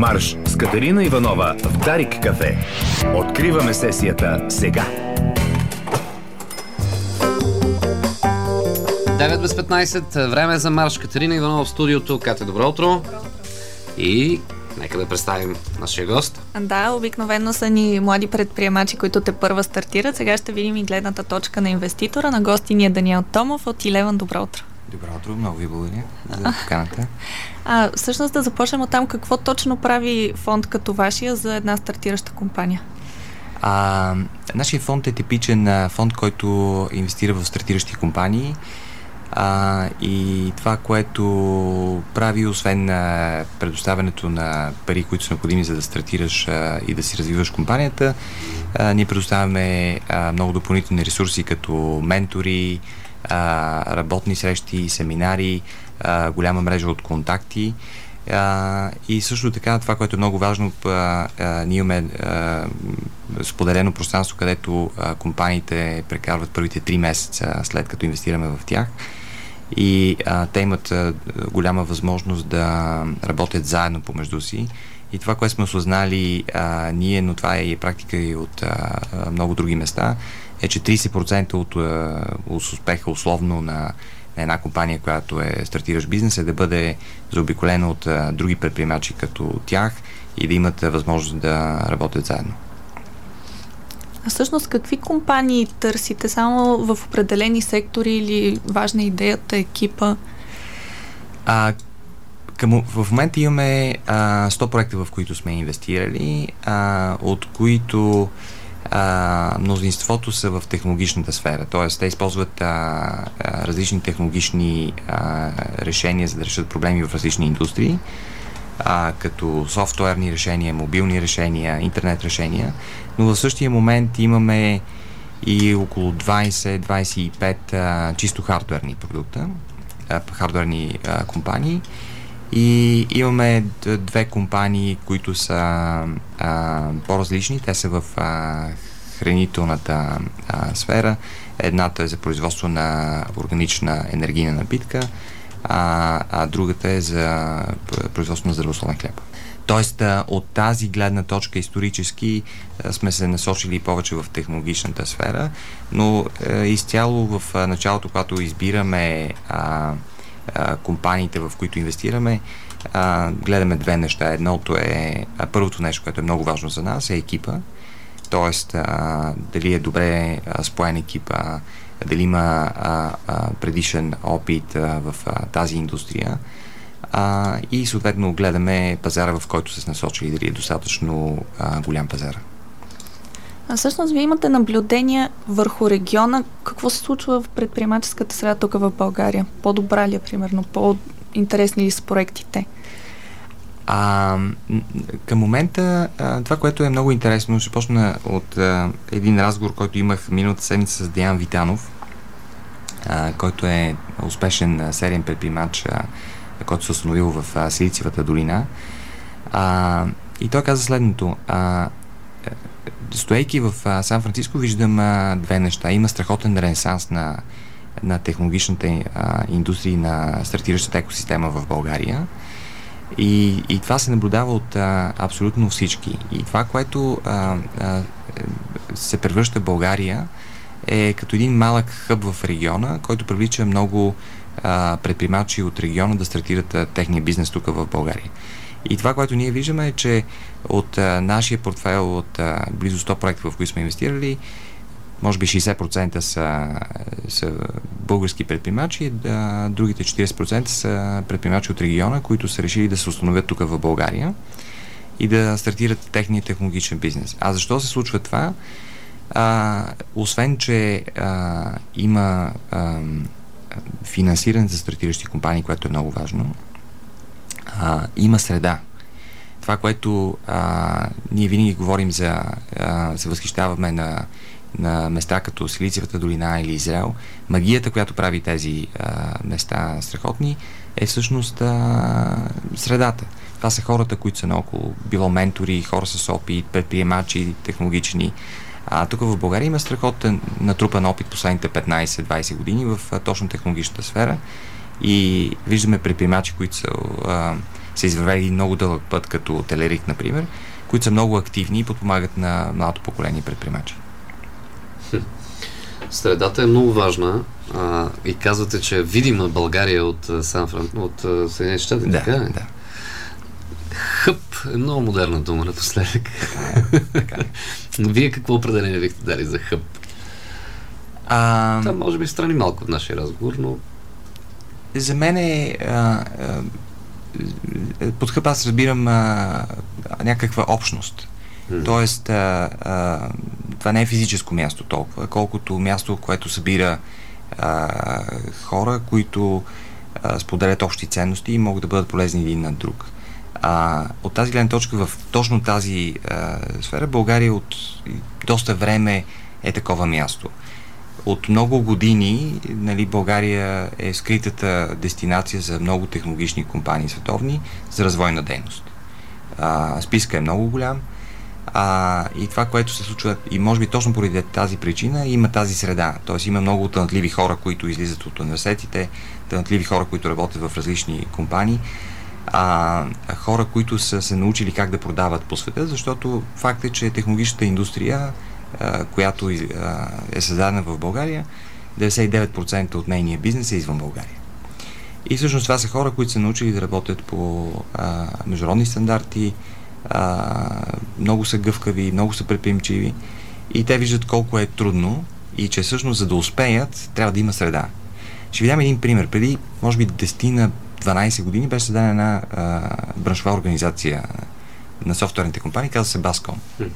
Марш с Катерина Иванова в Дарик кафе. Откриваме сесията сега. 9 без 15, време е за марш. Катерина Иванова в студиото. Кате, добро утро. И нека да представим нашия гост. Да, обикновено са ни млади предприемачи, които те първа стартират. Сега ще видим и гледната точка на инвеститора. На гости ни е Даниел Томов от Eleven. Добро утро. Добро утро, много ви благодаря за поканата. Всъщност да започнем от там. Какво точно прави фонд като вашия за една стартираща компания? Нашия фонд е типичен фонд, който инвестира в стартиращи компании. И това, което прави, освен предоставянето на пари, които са необходими за да стартираш и да си развиваш компанията, ние предоставяме много допълнителни ресурси, като ментори, работни срещи, семинари, голяма мрежа от контакти. И също така, това, което е много важно, ние имаме споделено пространство, където компаниите прекарват първите 3 месеца след като инвестираме в тях. И те имат голяма възможност да работят заедно помежду си. И това, което сме осъзнали ние, но това е и практика и от много други места, е, че 30% от успеха условно на една компания, която е стартиращ бизнес, е да бъде заобиколена от други предприемачи като тях и да имат възможност да работят заедно. А всъщност какви компании търсите? Само в определени сектори или важна идеята, екипа? В момента имаме 100 проекта, в които сме инвестирали, от които мнозинството са в технологичната сфера. Т.е. те използват различни технологични решения, за да решат проблеми в различни индустрии, като софтуерни решения, мобилни решения, интернет решения, но в същия момент имаме и около 20-25 чисто хардуерни продукта, хардуерни компании, и имаме 2 компании, които са по-различни. Те са в хранителната сфера. Едната е за производство на органична енергийна напитка, а другата е за производство на здравословен хляб. Тоест, от тази гледна точка исторически сме се насочили повече в технологичната сфера, но изцяло в началото, когато избираме компаниите, в които инвестираме, гледаме 2 неща. Едното е, първото нещо, което е много важно за нас, е екипа. Тоест, дали е добре споен екип, дали има предишен опит в тази индустрия. И съответно гледаме пазара, в който се насочили, дали е достатъчно голям пазар. Всъщност вие имате наблюдения върху региона. Какво се случва в предприемаческата среда тук в България? По-добра ли е, примерно? По-интересни ли са проектите? Към момента това, което е много интересно, ще почна от един разговор, който имах миналата седмица с Деян Витанов, който е успешен сериен предприемач, който се установил в Силициевата долина. И той каза следното. Стоейки в Сан-Франциско, виждам 2 неща. Има страхотен ренесанс на технологичната индустрия, на стартиращата екосистема в България. И това се наблюдава от абсолютно всички. И това, което се превръща в България, е като един малък хъб в региона, който привлича много предприемачи от региона да стартират техния бизнес тук в България. И това, което ние виждаме, е, че от нашия портфейл от близо 100 проекта, в които сме инвестирали, може би 60% са български предприемачи, другите 40% са предприемачи от региона, които са решили да се установят тук в България и да стартират техния технологичен бизнес. А защо се случва това? Освен, че има финансиране за стартиращи компании, което е много важно, има среда. Това, което ние винаги говорим се възхищаваме на места като Силициевата долина или Израел, магията, която прави тези места страхотни, е всъщност средата. Това са хората, които са наоколо, било ментори, хора с опит, предприемачи, технологични. Тук в България има страхотен натрупан опит последните 15-20 години в точно технологичната сфера и виждаме предприемачи, които са са извървели много дълъг път, като Телерик, например, които са много активни и подпомагат на младото поколение предприемачи. Средата е много важна и казвате, че е видима България от Съединените щати, Да, така е? да. Хъб е много модерна дума напоследък. Така. Вие какво определение бихте дали за хъб? Това може би страни малко от нашия разговор, но... За мен под хъб аз разбирам някаква общност. Тоест, това не е физическо място толкова, колкото място, което събира хора, които споделят общи ценности и могат да бъдат полезни един на друг. От тази гледна точка, в точно тази сфера, България от доста време е такова място. От много години, нали, България е скритата дестинация за много технологични компании световни за развойна дейност. Списка е много голям и това, което се случва, и може би точно поради тази причина, има тази среда. Тоест има много талантливи хора, които излизат от университетите, талантливи хора, които работят в различни компании, хора, които са се научили как да продават по света, защото факт е, че технологичната индустрия, която е създадена в България, 99% от нейния бизнес е извън България. И всъщност това са хора, които са научили да работят по международни стандарти, много са гъвкави, много са предприемчиви и те виждат колко е трудно и че всъщност за да успеят трябва да има среда. Ще ви дам един пример. Преди, може би 10 на 12 години беше създадена една браншова организация на софтуерните компании, казва се Bascom.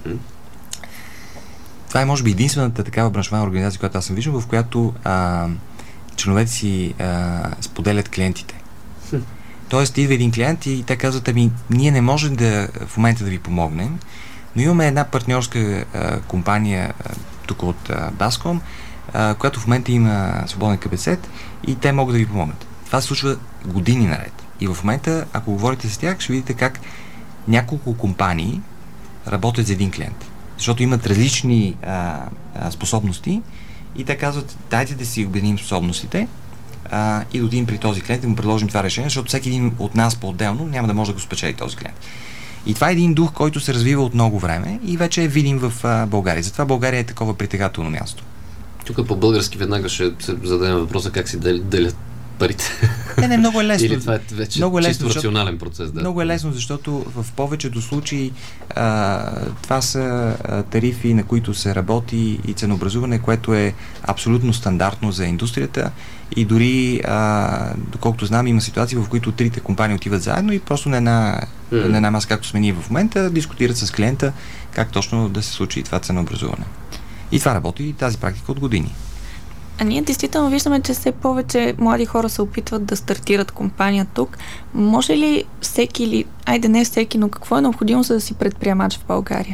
Това е може би единствената такава браншова организация, която аз съм виждал, в която членовете си споделят клиентите. Тоест, идва един клиент и те казват, ние не можем в момента да ви помогнем, но имаме една партньорска компания тук от Bascom, която в момента има свободен капацитет и те могат да ви помогнат. Това се случва години наред. И в момента, ако говорите с тях, ще видите как няколко компании работят за един клиент. Защото имат различни способности и те казват, дайте да си обединим способностите и да отидем при този клиент и му предложим това решение, защото всеки един от нас по-отделно няма да може да го спечели този клиент. И това е един дух, който се развива от много време и вече е видим в България. Затова България е такова притегателно място. Тук по-български веднага ще се зададем въпроса как си делят парите. Не, много е лесно. Или това е вече чисто рационален процес. Да. Много е лесно, защото в повечето случаи това са тарифи, на които се работи и ценообразуване, което е абсолютно стандартно за индустрията и дори, доколкото знам, има ситуации, в които трите компании отиват заедно и просто на една маса, както сме ние в момента, дискутират с клиента как точно да се случи това ценообразуване. И това работи, тази практика от години. А ние действително виждаме, че все повече млади хора се опитват да стартират компания тук. може ли всеки или, айде не всеки, но какво е необходимо, за да си предприемач в България?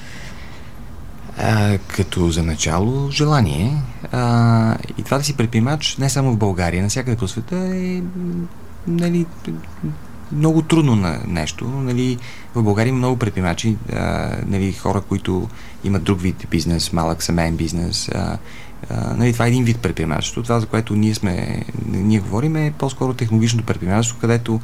Като за начало желание. И това да си предприемач не само в България, навсякъде по света е много трудно нещо. В България има много предприемачи, хора, които имат друг вид бизнес, малък семейен бизнес. Това е един вид предприемачество. Това, за което ние говорим, е по-скоро технологичното предприемачество, където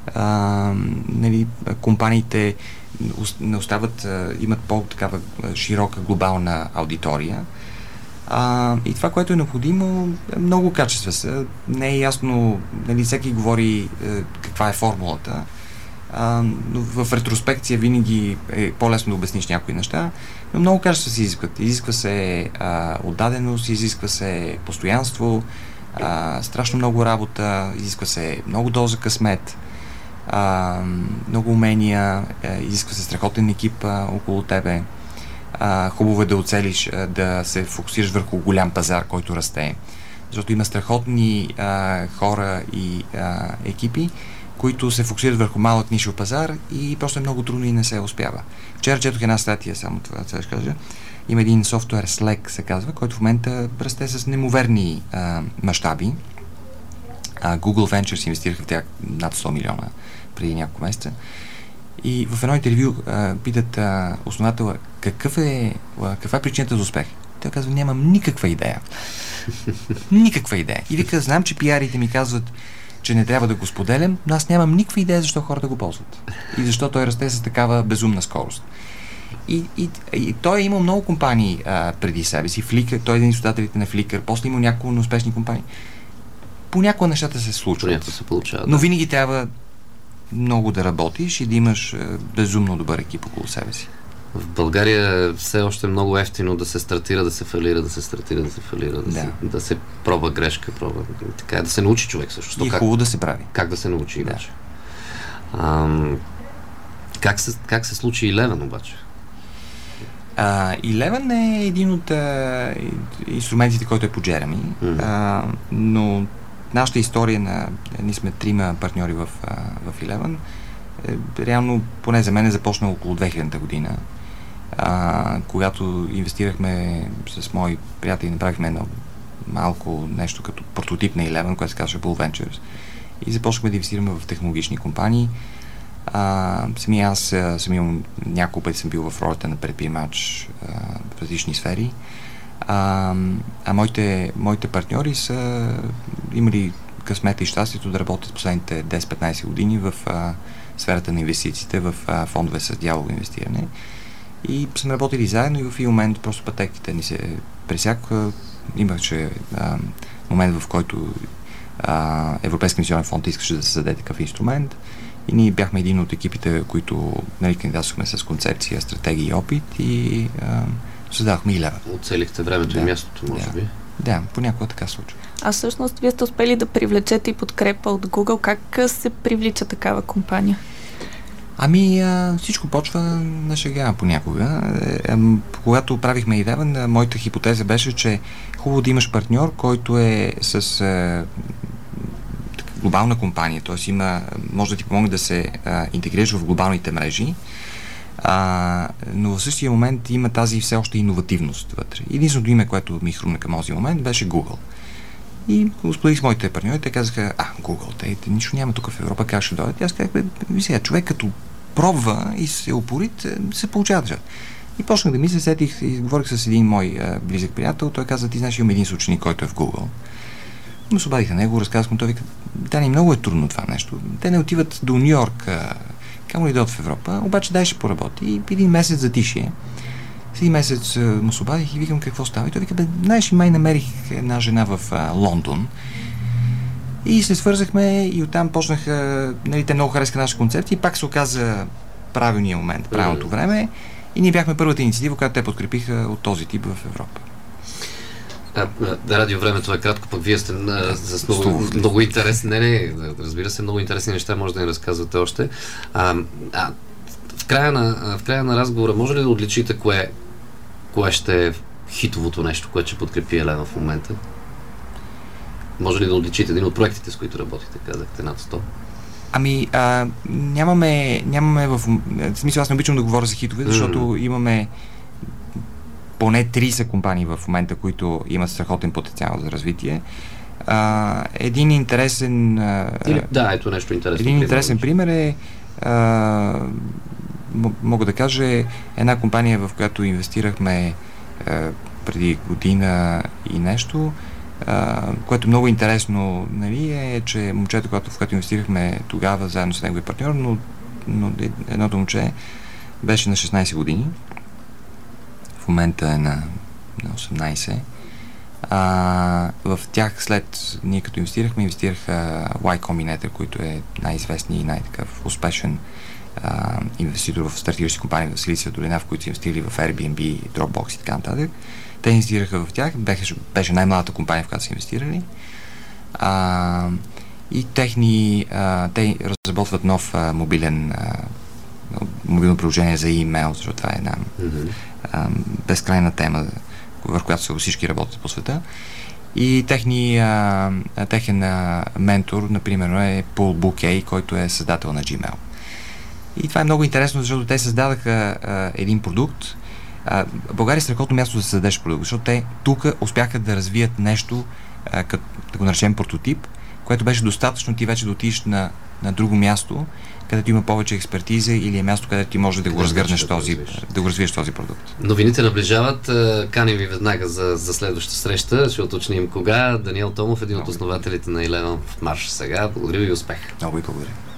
компаниите не остават, имат по-такава широка глобална аудитория. И това, което е необходимо, много качества са. Не е ясно, всеки говори каква е формулата, но в ретроспекция винаги е по-лесно да обясниш някои неща, но много качества се изискват. Изисква се отдаденост, изисква се постоянство, страшно много работа, изисква се много доза късмет, много умения, изисква се страхотен екип около тебе. Хубаво е да оцелиш, да се фокусираш върху голям пазар, който расте, защото има страхотни хора и екипи, които се фокусират върху малък нишов пазар и просто е много трудно и не се успява. Вчера четох една статия, само това ще кажа. Има един софтуер, Slack се казва, който в момента расте с неимоверни мащаби. Google Ventures инвестираха в тях над 100 милиона преди няколко месеца. И в едно интервю питат основателя каква е причината за успех. Той казва, нямам никаква идея. Никаква идея. И вика, знам, че пиарите ми казват, че не трябва да го споделям, но аз нямам никаква идея защо хората го ползват. И защо той расте с такава безумна скорост. И той е имал много компании преди себе си. Flickr, той е един от създателите на Flickr, после има няколко неуспешни компании. Понякога нещата се случват. Понякога се получава. Но винаги трябва много да работиш и да имаш безумно добър екип около себе си. В България все още е много ефтино да се стартира, да се фалира, да се стартира, да се фалира, да се пробва грешка, така, да се научи човек също. И е хубаво да се прави. Как да се научи иначе. Как се случи Eleven обаче? Eleven е един от инструментите, който е по Jeremy, но нашата история ние сме 3 партньори в Eleven, реално, поне за мен е започнало около 2000 година, когато инвестирахме с мои приятели, направихме едно малко нещо като прототип на Eleven, което се казва Bull Ventures, и започнахме да инвестираме в технологични компании. Аз имам няколко пъти съм бил в ролята на предприемач в различни сфери, моите партньори са имали късмета и щастието да работят последните 10-15 години в сферата на инвестициите, в фондове с дялово инвестиране. И сме работили заедно и в един момент просто пътеките ни се пресякаха. Имаше момент, в който Европейски инвестиционен фонд искаше да създаде такъв инструмент и ние бяхме един от екипите, които кандидатствахме с концепция, стратегия и опит и създадохме Eleven. Оцелихте времето и мястото, може би. Да, понякога така случва. А всъщност вие сте успели да привлечете и подкрепа от Google. Как се привлича такава компания? Всичко почва на шега понякога. Когато правихме Eleven, моята хипотеза беше, че хубаво да имаш партньор, който е с глобална компания, т.е. може да ти помогне да се интегрираш в глобалните мрежи, но в същия момент има тази все още иновативност вътре. Единственото име, което ми хрумна към този момент, беше Google. И го споделих с моите партньори, те казаха, Google, те нищо няма тук в Европа, как ще дойдат? И аз казах, сега, човек като пробва и се упорит, се получава държава. И почнах да мисля, сетих и говорих с един мой близък приятел, той каза, ти знаеш, имам един съученик, който е в Google. Но се обадих на него, разказах му, той вика, Дани, много е трудно това нещо. Те не отиват до Нью-Йорк, камо ли дойдат в Европа, обаче дай ще поработи. И един месец затишие. С един месец му се обадих и викам какво става. И той вика, знаеш, май намерих една жена в Лондон. И се свързахме и оттам почнаха, те много харесаха наша концепция и пак се оказа правилния момент, правилното време. И ние бяхме първата инициатива, която те подкрепиха от този тип в Европа. Радио времето е кратко, пък вие сте с много интересни, разбира се, много интересни неща може да ни разказвате още. В края на разговора може ли да отличите кое ще е хитовото нещо, което ще подкрепи Елена в момента? Може ли да отличите един от проектите, с които работите, казахте над 100? Нямаме в смисъл, аз не обичам да говоря за хитове, защото имаме поне 30 компании в момента, които имат страхотен потенциал за развитие. Един интересен нещо интересно. Един интересен пример е мога да кажа една компания, в която инвестирахме преди година и нещо, което много интересно, е, че момчето, в което инвестирахме тогава заедно с неговия партньор, но едното момче беше на 16 години. В момента е на 18. В тях след ние като инвестираха Y Combinator, който е най-известният и най-такъв успешен инвеститор в стартиращи компании в Силициева долина, в които са инвестирали в Airbnb, Dropbox и така нататък. Те инвестираха в тях, беше най-малата компания, в която са инвестирали. И те разработват нов мобилно приложение за имейл, защото това е една безкрайна тема, върху която всички работят по света. И техен ментор, например, е Paul Bouquet, който е създател на Gmail. И това е много интересно, защото те създадаха един продукт. България е страхотно място да създадеш продукт, защото те тук успяха да развият нещо, да го наречем прототип, което беше достатъчно ти вече да отидеш на на друго място, където има повече експертиза или е място, където ти може да го разгърнеш да го развиеш този продукт. Новините наближават. Каним ви веднага за следващата среща. Ще уточним кога. Даниел Томов, един от основателите на Eleven в марш сега. Благодаря ви и успех. Много ви благодаря.